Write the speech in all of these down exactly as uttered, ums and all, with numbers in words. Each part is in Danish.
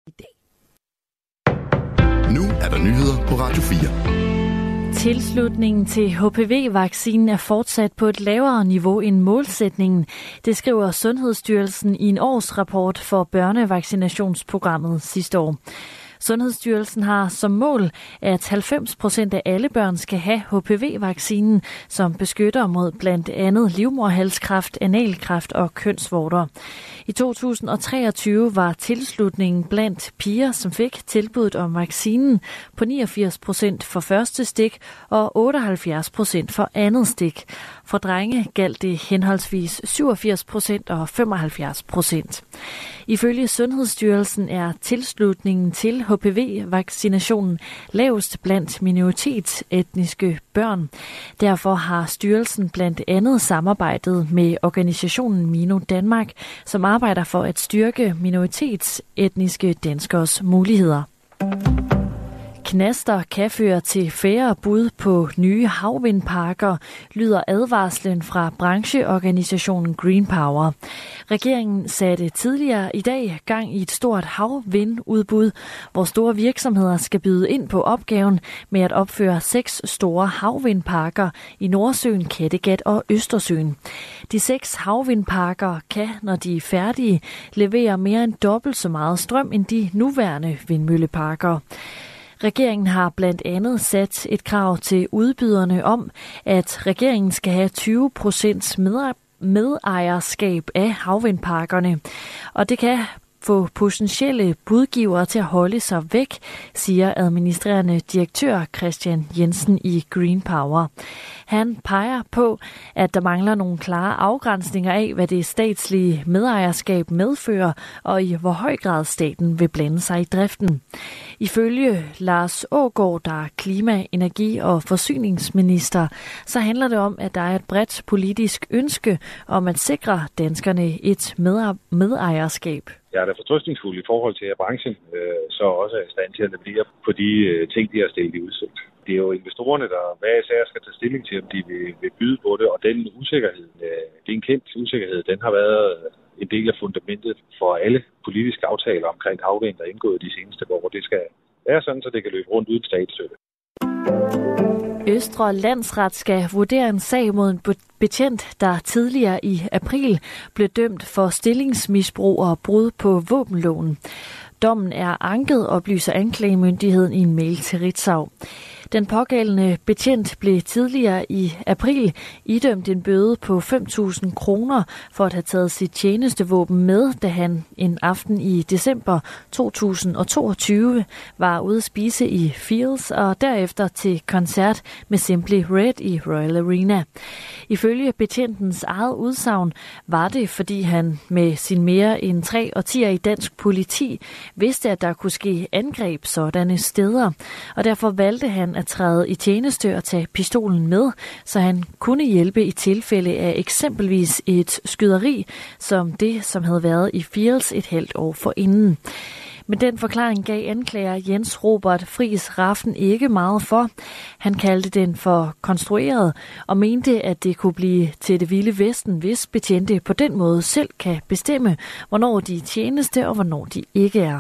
i dag. Nu er der nyheder på Radio fire. Tilslutningen til H P V-vaccinen er fortsat på et lavere niveau end målsætningen. Det skriver Sundhedsstyrelsen i en årsrapport for børnevaccinationsprogrammet sidste år. Sundhedsstyrelsen har som mål, at halvfems procent af alle børn skal have H P V-vaccinen, som beskytter mod blandt andet livmoderhalskræft, analkræft og kønsvorter. I to tusind og treogtyve var tilslutningen blandt piger, som fik tilbuddet om vaccinen, på niogfirs procent for første stik og otteoghalvfjerds procent for andet stik. For drenge galt det henholdsvis syvogfirs procent og femoghalvfjerds procent. Ifølge Sundhedsstyrelsen er tilslutningen til H P V-vaccinationen lavest blandt minoritetsetniske børn. Derfor har styrelsen blandt andet samarbejdet med organisationen Mino Danmark, som arbejder for at styrke minoritetsetniske danskers muligheder. Knaster kan føre til færre bud på nye havvindparker, lyder advarslen fra brancheorganisationen Green Power. Regeringen satte tidligere i dag gang i et stort havvindudbud, hvor store virksomheder skal byde ind på opgaven med at opføre seks store havvindparker i Nordsøen, Kattegat og Østersøen. De seks havvindparker kan, når de er færdige, levere mere end dobbelt så meget strøm end de nuværende vindmølleparker. Regeringen har blandt andet sat et krav til udbyderne om, at regeringen skal have tyve procent medejerskab af havvindparkerne, og det kan få potentielle budgivere til at holde sig væk, siger administrerende direktør Christian Jensen i Green Power. Han peger på, at der mangler nogle klare afgrænsninger af, hvad det statslige medejerskab medfører, og i hvor høj grad staten vil blande sig i driften. Ifølge Lars Aagaard, der er klima-, energi- og forsyningsminister, så handler det om, at der er et bredt politisk ønske om at sikre danskerne et medejerskab. Jeg er da fortrøstningsfuld i forhold til, at branchen øh, så også er i stand til at levere på de øh, ting, de har stillet i udsigt. Det er jo investorerne, der hver især skal tage stilling til, om de vil, vil byde på det, og den usikkerhed, øh, det er en kendt usikkerhed, den har været en del af fundamentet for alle politiske aftaler omkring havvind, der er indgået de seneste år. Det skal være sådan, så det kan løbe rundt uden statsstøtte. Østre Landsret skal vurdere en sag mod en betjent, der tidligere i april blev dømt for stillingsmisbrug og brud på våbenloven. Dommen er anket, oplyser anklagemyndigheden i en mail til Ritzau. Den pågældende betjent blev tidligere i april idømt en bøde på fem tusind kroner for at have taget sit tjenestevåben med, da han en aften i december to tusind og toogtyve var ude at spise i Fields og derefter til koncert med Simply Red i Royal Arena. Ifølge betjentens eget udsagn var det, fordi han med sin mere end tre årtier i dansk politi vidste, at der kunne ske angreb sådanne steder, og derfor valgte han at træde i tjeneste og tage pistolen med, så han kunne hjælpe i tilfælde af eksempelvis et skyderi, som det, som havde været i Fields et halvt år forinden. Men den forklaring gav anklager Jens Robert Friis Rafn ikke meget for. Han kaldte den for konstrueret og mente, at det kunne blive til det vilde vesten, hvis betjente på den måde selv kan bestemme, hvornår de er tjeneste og hvornår de ikke er.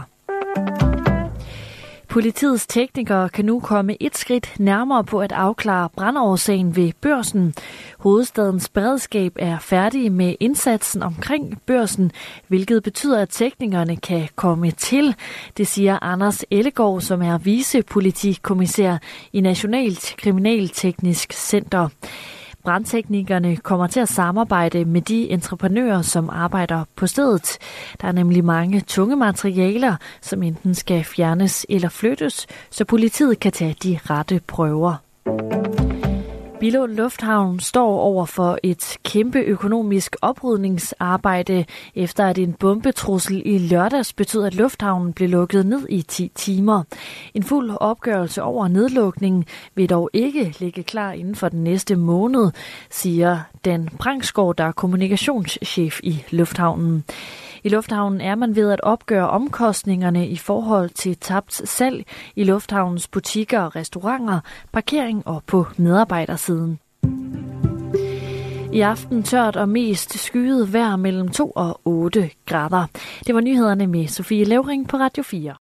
Politiets teknikere kan nu komme et skridt nærmere på at afklare brandårsagen ved Børsen. Hovedstadens beredskab er færdige med indsatsen omkring Børsen, hvilket betyder, at teknikerne kan komme til. Det siger Anders Ellegaard, som er vicepolitikommissær i Nationalt Kriminalteknisk Center. Brandteknikerne kommer til at samarbejde med de entreprenører, som arbejder på stedet. Der er nemlig mange tunge materialer, som enten skal fjernes eller flyttes, så politiet kan tage de rette prøver. Billund Lufthavn står over for et kæmpe økonomisk oprydningsarbejde, efter at en bombetrussel i lørdags betød, at lufthavnen blev lukket ned i ti timer. En fuld opgørelse over nedlukningen vil dog ikke ligge klar inden for den næste måned, siger Dan Prangsgaard, der er kommunikationschef i lufthavnen. I lufthavnen er man ved at opgøre omkostningerne i forhold til tabt salg i lufthavnens butikker og restauranter, parkering og på medarbejdersiden. I aften tørt og mest skyet vejr mellem to og otte grader. Det var nyhederne med Sofie Levring på Radio fire.